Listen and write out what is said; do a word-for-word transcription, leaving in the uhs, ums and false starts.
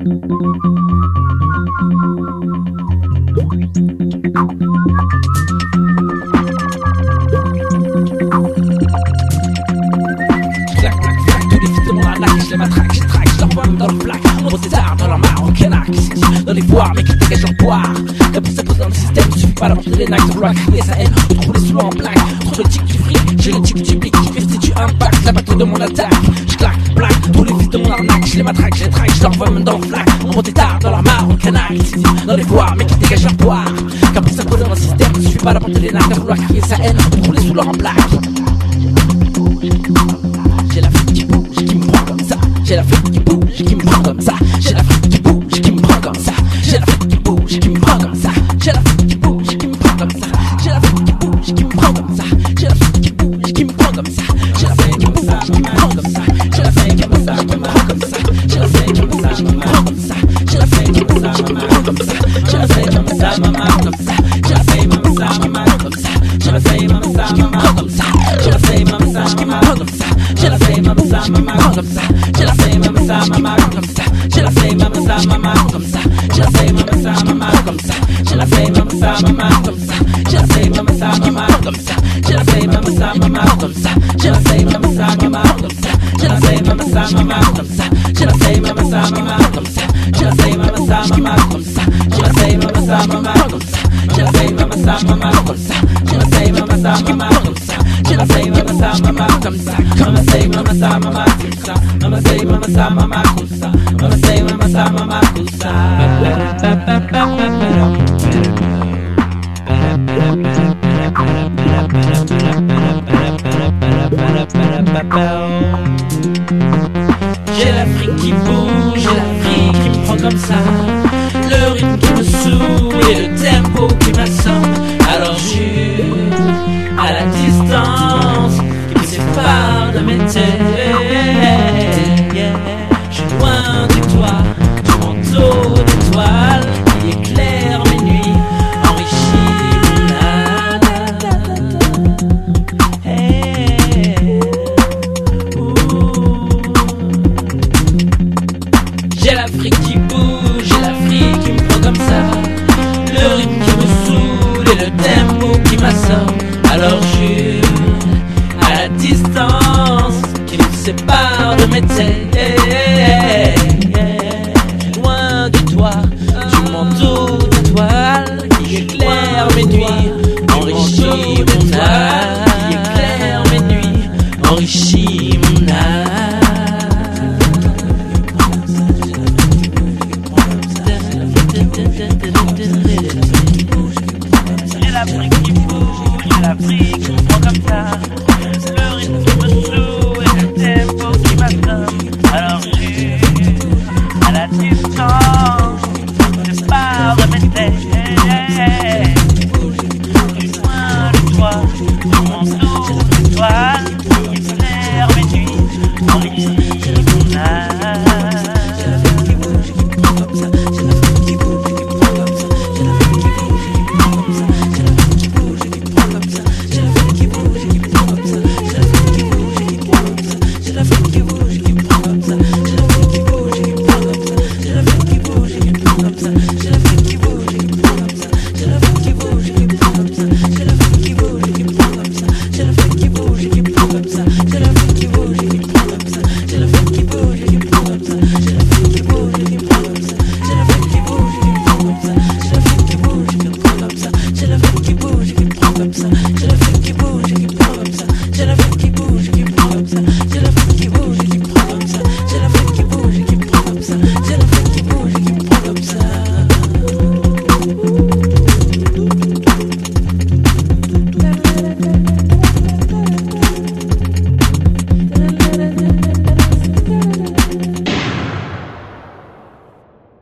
Je les matraque, je traque, je l'envoie dans le flac. On pose des armes dans leur marocainac. Dans les foires, mais qui dégagent leur poire. Comme ça pose dans le système, suffit pas d'avoir les nacs de vouloir crier sa haine. Ou de rouler sous l'eau en plaque. Entre le tic du fric, j'ai le tic du pic qui constitue impact. La batterie de mon attaque, je claque, plaque. Tous les fils de mon arnaque, je les matraque, je les traque, je l'envoie même dans le flac. On pose des armes dans leur marocainac. Dans les foires, mais qui dégagent leur poire. Comme ça pose dans le système, suffit pas d'avoir les nacs de vouloir crier sa haine. Ou de rouler sous l'eau en plaque. J'ai la fille qui bouge, qui me prend comme ça. J'ai la fille qui bouge, qui me prend comme ça. J'ai la fille qui bouge, qui me prend comme ça. J'ai la fille qui bouge, qui me prend comme ça. J'ai la fille qui bouge, qui me prend comme ça. J'ai la fille qui bouge, qui me prend comme ça. J'ai la fille qui bouge, qui me prend comme ça. J'ai la fille qui bouge, qui me prend comme ça. J'ai la fille qui bouge, qui me prend comme ça. J'ai la fille qui bouge, qui me prend comme ça. J'ai la fille qui bouge, qui me prend comme ça. J'ai la fille qui bouge, qui me prend comme ça. J'ai la fille qui bouge, qui me prend comme ça. J'ai la fille qui bouge, qui me prend comme ça. J'ai la fille qui bouge, qui me prend comme ça. J'ai la fame, maman, ça, maman, comme ça. J'ai la fame, maman, ça, maman, comme ça. J'ai la fame, maman, ça, maman, comme ça. J'ai la fame, maman, ça, maman, comme ça. J'ai la fame, maman, ça, maman, comme ça. J'ai la fame, maman, ça, maman, comme ça. J'ai la fame, maman, ça, maman, comme ça. J'ai la fame, maman, ça, maman, comme ça. J'ai la fame, maman, ça, maman, comme ça. J'ai la fame, maman, ça, maman, comme ça. J'ai la fame, maman, ça, maman, comme ça. J'ai la fame, maman, ça, maman, comme ça. J'ai la fame, maman, ça, maman, comme ça. J'ai la fame, maman, ça, maman, comme ça. J'ai la fame, maman, ça, maman, comme ça. Mama say, mama sa, mama kusa. Mama say, mama sa, mama kusa. Mama say, mama sa, mama kusa. J'ai l'Afrique qui bouge, j'ai l'Afrique qui me prend comme ça. Le rythme qui me saoule et le tempo qui m'assomme. Alors je suis à la distance qui me sépare de mes têtes. Yeah. Je suis loin du toit, du manteau d'étoiles qui éclaire mes nuits, enrichit mon âme. Hey. J'ai l'Afrique qui bouge, j'ai l'Afrique qui me prend comme ça. Le rythme qui me saoule et le tempo qui m'assomme. Alors je suis à la distance qui me sépare de mes têtes. Loin de toi, du manteau d'étoiles qui éclaire mes nuits, enrichit mon âme. Qui éclaire mes nuits, enrichit mon âme. J'ai l'Afrique qui bouge, j'ai l'Afrique qui me prend comme ça.